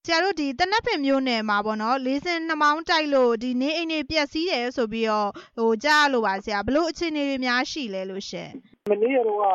ဆရာတို့ဒီတနက်ပင်မြို့နယ်မှာပေါ့နော်လေးစင်နှမောင်းတိုက်လို့ဒီနေအိမ်တွေပျက်စီးတယ်ဆိုပြီးတော့ကြားလို့ပါဆရာဘလို့အခြေအနေတွေများရှိလဲလို့ရှင်မနေ့ကတော့ည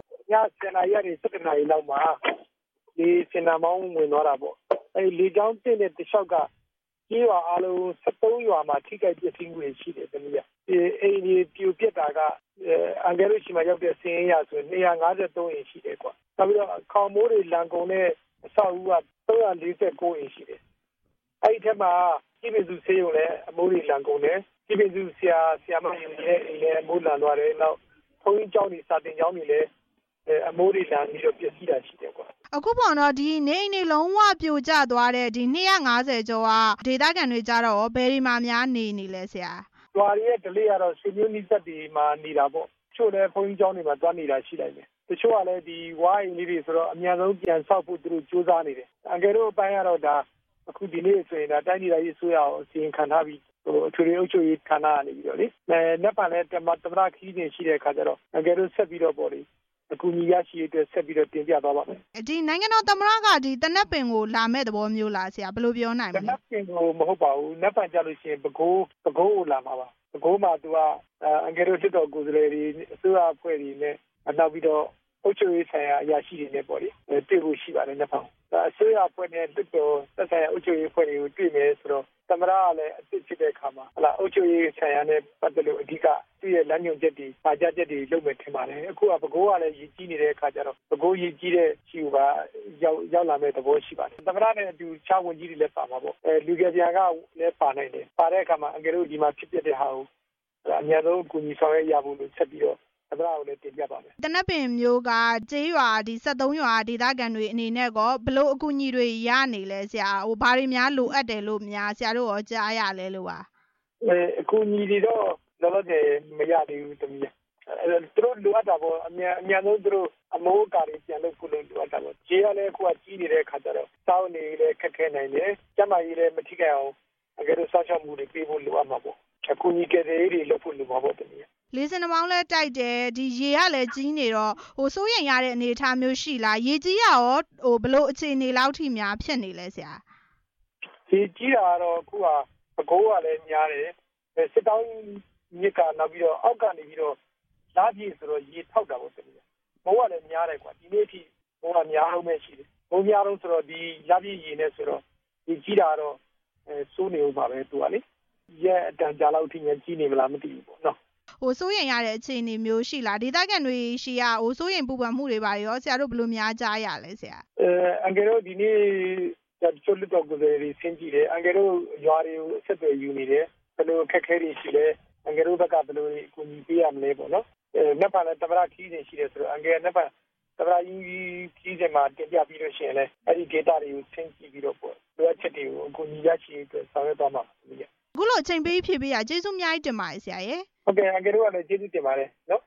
7 နာရီကနေ7 နာရီလောက်မှာဒီစင်နာမောင်းဝင်သွားတာပေါ့လေကြောင်းတင်တဲ့တလျှောက်ကကျေးရွာအားလုံး73ရွာမှာထိခိုက်ပျက်စီးမှုတွေရှိတယ်တမီးကအိမ်တွေပြိုပျက်တာကအန်ကယ်တို့ရှိမှရောက်တဲ့စင်းရဆို253အိမ်ရှိတယ်ကွာနောက်ပြီးတော့ခေါင်မိုးတွေလန်ကုန်တဲ့အဆောက်အဦက349အိမ်ရှိတယ်အဲ့ဒီထက်မှာပြည်ပစုဆေးရုံလည်းအမိုးတွေလန်ကုန်တယ်ပြည်ပစုဆရာမကြီးလည်းအိမ်လည်းအမိုးလန်သွားတယ်နောက်ဘုန်းကြီးကျောင်းတွေစာသင်ကျောင်းတွေလည်းအမိုးတွေလန်ပြီးတော့ပျက်စီးတာရှိတယ်ကွာအခုပေါ့နော်ဒီနေအိမ်တွေလုံးဝပြိုကျသွားတဲ့ဒီ250ကျော်ကဒေသခံတွေကြတော့ဘယ်ဒီမှာများနေလဲဆရာရွာရဲ့ဒလေးကတော့စီမျိုးနီးစက်တွေမှာနေတာပေါ့ချို့လည်းဘုန်းကြီးကျောင်းတွေမှာသွားနေတာရှိတယ်တချို့ကလည်းဒီဝိုင်းလေးတွေဆိုတော့အများဆုံးပြန်ဆောက်ဖို့သူတို့စူးစမ်းနေတယ်အန်ကယ်တို့အပိုင်းကတော့ဒါအခုဒီနေ့ဆိုရင်ဒါတိုင်းဒေသကြီးအစိုးရကိုအစီရင်ခံထားပြီးအထွေထွေအုပ်ချုပ်ရေးဌာနကနေပြီးတော့လေလက်ပံလည်းသမရခီးနေရှိတဲ့အခါကျတော့အန်ကယ်တို့ဆက်ပြီးတော့ပေါ့လေအခုညီရရှိတဲ့ဆက်ပြီးတော့တင်ပြသွားပါမယ်ဒီနိုင်ငံတော်သမရကဒီတနက်ပင်ကိုလာမဲ့သဘောမျိုးလားဆရာဘယ်လိုပြောနိုင်မလဲတနက်ပင်ကိုမဟုတ်ပါဘူးလက်ပံကြလို့ရှိရင်ပဲခူးကိုလာမှာပါပဲခူးမှာသူကအန်ကယ်တို့စစ်တော်ကိုယ်စားလှယ်တွေအစိုးရအဖွဲ့တွေနဲ့နောက်ပြီးတော့အုပ်ချုပ်ရေးဆိုင်ရာအရာရှိတွေနဲ့ပေါ့လေတွေ့ဖို့ရှိပါတယ်နှစ်ဖောင်အစိုးရအဖွဲ့နဲ့တက်တော်သက်ဆိုင်ရာအုပ်ချုပ်ရေးအဖွဲ့တွေကိုတွေ့မယ်ဆိုတော့သမရကလည်းအစ်စ်ဖြစ်တဲ့အခါမှာအုပ်ချုပ်ရေးဆိုင်ရာနဲ့ပတ်သက်လို့အဓိကသူ့ရဲ့လမ်းညွှန်ချက်တွေပါကြချက်တွေလုပ်မယ်ထင်ပါတယ်အခုကပဲခူးကလည်းရည်ကြီးနေတဲ့အခါကျတော့ပဲခူးရည်ကြီးတဲ့ရှိကရောက်လာမဲ့သဘောရှိပါတယ်သမရနဲ့အတူချားဝန်ကြီးတွေလည်းပါမှာပေါ့လူကပြန်ကလည်းပါနိုင်တယ်ပါတဲ့အခါမှာအန်ကယ်တို့ဒီမှာဖြစ်ပျက်တဲ့ဟာကိုအများဆုံးအကူအညီဆောင်ရွက်ရဖို့လို့ဆက်ပြီးတော့သမရကိုလည်းတင်ပြပါမယ်တနက်ပင်မျိုးကကျေးရွာဒီ73ရွာဒေသခံတွေအနေနဲ့ကောဘလို့အကူအညီတွေရနေလဲဆရာဘာတွေများလိုအပ်တယ်လို့များဆရာတို့ရောကြားရလဲလို့ပါအကူအညီတွေတော့လောလောဆယ်မရသေးဘူးတမီးသူတို့လိုအပ်တာပေါ့အများဆုံးသူတို့အမိုးအကာတွေပြန်လုပ်ဖို့လိုအပ်တာပေါ့ခြေရလည်းအခုကကြီးနေတဲ့ခါကျတော့စောင်းနေလည်းခက်ခဲနိုင်တယ်ကျမကြီးလည်းမထိခိုက်အောင်အကယ်လို့စောင့်ရှောက်မှုတွေပေးဖို့လိုအပ်မှာပေါ့အခုညီကယ်တွေလုပ်ဖို့လိုမှာပေါ့တမီးလေးစင်နှမောင်းလဲတိုက်တယ်ဒီရေကလည်းကြီးနေတော့စိုးရိမ်ရတဲ့အနေအထားမျိုးရှိလားရေကြီးရရောဘလို့အခြေအနေလောက်ထိများဖြစ်နေလဲဆရာရေကြီးတာကတော့အခုကပဲခူးကလည်းများတယ်စစ်တောင်းမြစ်ကနောက်ပြီးတော့အောက်ကနေပြီးတော့လားပြေဆိုတော့ရေထောက်တာပေါ့တမီးမိုးကလည်းများတယ်ကွာဒီနေ့အထိမိုးကများအောင်ပဲရှိတယ်မိုးများတော့ဆိုတော့ဒီလားပြေရေနဲ့ဆိုတော့ရေကြီးတာတော့စိုးနေဦးပါပဲသူကလေရဲ့အတန်ကြာလောက်ထိကြီးနေမလားမသိဘူးပေါ့နော်စိုးရိမ်ရတဲ့အခြေအနေမျိုးရှိလားဒေသခံတွေရှိရစိုးရိမ်ပူပန်မှုတွေပါရောဆရာတို့ဘယ်လိုများကြားရလဲဆရာအန်ကယ်တို့ဒီနေ့ချို့လွတ်တော်ကိုယ်စားလှယ်တွေဆင်းကြည့်တယ်အန်ကယ်တို့ရွာတွေကိုအဆက်အသွယ်ယူနေတယ်ဘယ်လိုအခက်အခဲတွေရှိလဲအန်ကယ်တို့ဘက်ကဘယ်လိုအကူအညီပေးရမလဲပေါ့နော်နှစ်ပတ်လည်းသမရခီးနေရှိတယ်ဆိုတော့အန်ကယ်နှစ်ပတ်သမရကြီးခီးစင်မှာတင်ပြပြီးလို့ရှိရင်လည်းအဲ့ဒီ data တွေကိုဆင်းကြည့်ပြီးတော့ပေါ့လိုအပ်ချက်တွေကိုအကူအညီရရှိအတွက်ဆောင်ရွက်သွားမှာပါအခုလိုအချိန်ပေးဖြည့်ပေးရကျေးဇူးအများကြီးတင်ပါတယ်ဆရာရေဟုတ်ကဲ့အန်ကယ်တို့ကလည်းကျေးဇူးတင်ပါတယ်နော်